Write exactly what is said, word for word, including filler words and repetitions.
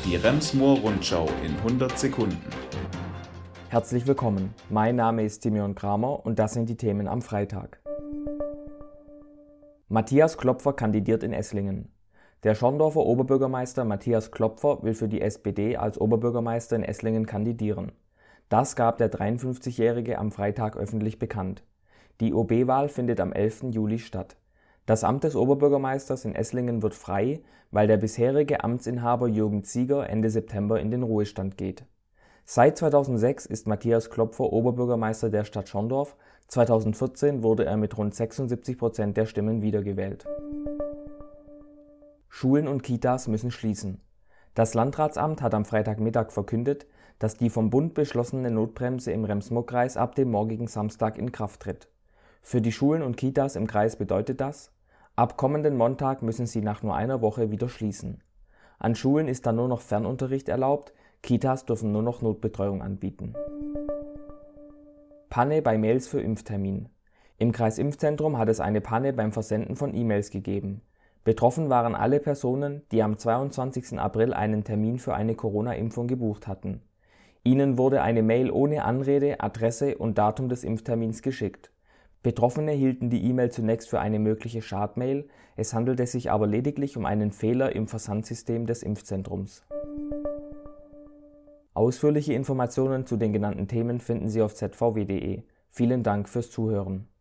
Die Rems-Murr Rundschau in hundert Sekunden. Herzlich willkommen, mein Name ist Timion Kramer und das sind die Themen am Freitag. Matthias Klopfer kandidiert in Esslingen. Der Schorndorfer Oberbürgermeister Matthias Klopfer will für die S P D als Oberbürgermeister in Esslingen kandidieren. Das gab der dreiundfünfzigjährige am Freitag öffentlich bekannt. Die O B-Wahl findet am elften Juli statt. Das Amt des Oberbürgermeisters in Esslingen wird frei, weil der bisherige Amtsinhaber Jürgen Zieger Ende September in den Ruhestand geht. Seit zweitausendsechs ist Matthias Klopfer Oberbürgermeister der Stadt Schorndorf, zweitausendvierzehn wurde er mit rund sechsundsiebzig Prozent der Stimmen wiedergewählt. Schulen und Kitas müssen schließen. Das Landratsamt hat am Freitagmittag verkündet, dass die vom Bund beschlossene Notbremse im Rems-Murr-Kreis ab dem morgigen Samstag in Kraft tritt. Für die Schulen und Kitas im Kreis bedeutet das: Ab kommenden Montag müssen sie nach nur einer Woche wieder schließen. An Schulen ist dann nur noch Fernunterricht erlaubt, Kitas dürfen nur noch Notbetreuung anbieten. Panne bei Mails für Impftermin. Im Kreisimpfzentrum hat es eine Panne beim Versenden von E-Mails gegeben. Betroffen waren alle Personen, die am zweiundzwanzigsten April einen Termin für eine Corona-Impfung gebucht hatten. Ihnen wurde eine Mail ohne Anrede, Adresse und Datum des Impftermins geschickt. Betroffene hielten die E-Mail zunächst für eine mögliche Schadmail, es handelte sich aber lediglich um einen Fehler im Versandsystem des Impfzentrums. Ausführliche Informationen zu den genannten Themen finden Sie auf z v w punkt de. Vielen Dank fürs Zuhören.